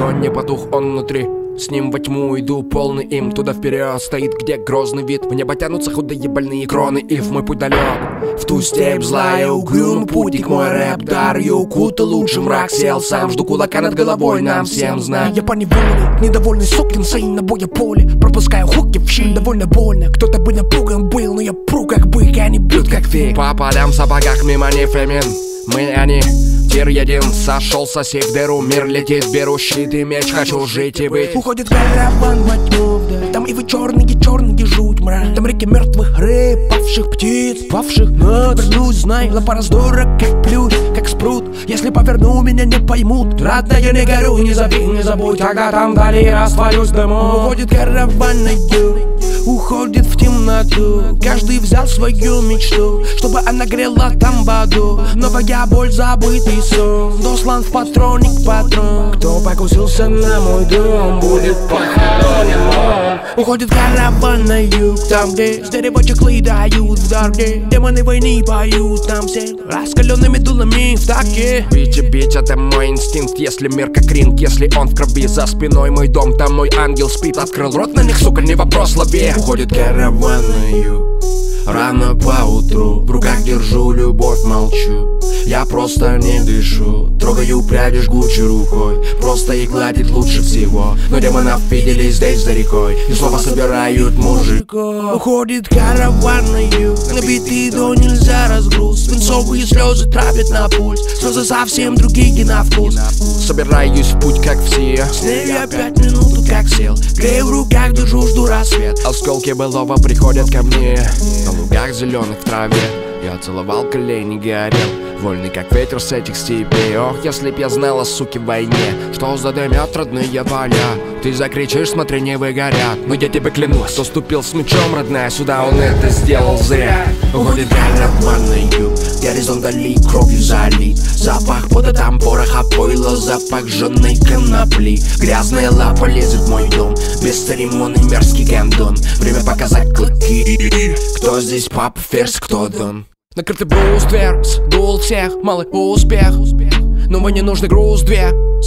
огонь, не потух он внутри. С ним во тьму иду, полный им. Туда вперед стоит, где грозный вид. В небо тянутся худые больные кроны. И в мой путь далек, в ту степь злая, угрюмый путник. Мой рэп дар я укутал, лучше мрак сел сам. Жду кулака над головой, нам всем знать. Я по неволе, недовольный сукин сын на боя поле. Пропускаю хуки в щель, довольно больно. Кто-то бы напуган был, но я пру как бык, они бьют как фиг. По полям в сапогах мимо не фемин. Мы они, тир един, сошел сосед в дыру. Мир летит, беру щит и меч, хочу жить и быть. Уходит караван во тьму вдаль. Там ивы черные жуть мрак. Там реки мертвых рыб, павших птиц, павших над. Вернусь, знай, лапа раздора, как плюнь, как спрут. Если поверну, меня не поймут. Родная, не горю, не забей, не забудь, когда там вдали растворюсь дымом. Уходит караван на юг, уходит в темноту. Каждый взял свою мечту, чтобы она грела там в аду. Новая боль, забытый сон, дослан в патроник патрон. Кто покусился на мой дом, будет похоронен он. Уходит караван на юг, там где с дерева чехлы дают в дороге. Демоны войны поют, там все раскаленными дулами в таке. Бить, это мой инстинкт. Если мир как ринг, если он в крови. За спиной мой дом, там мой ангел спит. Открыл рот на них, сука, не вопрос, лови. Уходит караван на юг, рано поутру. В руках держу любовь, молчу. Я просто не дышу. Трогаю пряди жгучей рукой. Просто их гладить лучше всего. Но демонов видели здесь за рекой и снова собирают мужиков. Уходит караван на юг, набитый до нельзя разгруз. Свинцовые слезы травят на пульс, слезы совсем другие на вкус. Собираюсь в путь, как все. С ней я 5 минут как сел. Грею в руках, держу, жду рассвет. Осколки былого приходят ко мне. На лугах зеленых в траве я целовал колени, горел. Вольный как ветер с этих степей. Ох, если б я знала, суки, в войне, что задымят родные поля. Ты закричишь, смотри, не выгорят. Но я тебе клянусь, кто ступил с мечом, родная, сюда, он это сделал зря. Уходит караван на юг, горизонт вдали кровью залит. Запах пота, там пороха, пойла, запах жженой конопли. Грязная лапа лезет в мой дом, без церемоний мерзкий гандон. Время показать клыки. Кто здесь папа, ферзь, кто дон? Накрытый бруствер, сдул всех, малый успех. Но мне не нужный груз, две.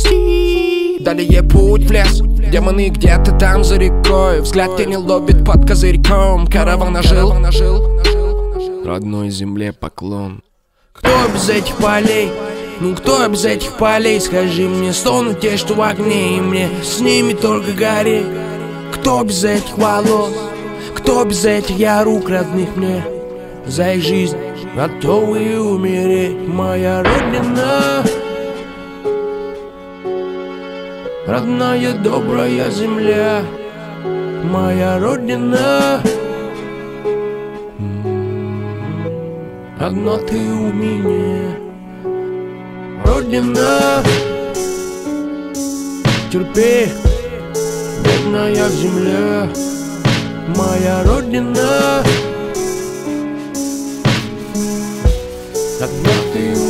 Далее путь в лес. Демоны где-то там за рекой. Взгляд тени ловит под козырьком. Караван ожил. Родной земле поклон. Кто без этих полей? Ну кто без этих полей? Скажи мне, стонут те, что в огне, и мне с ними только гореть. Кто без этих волос? Кто без этих я рук родных мне? За их жизнь готовы умереть. Моя родина, родная добрая земля. Моя родина, одна ты у меня. Родина, терпи, бедная земля. Моя родина, одна ты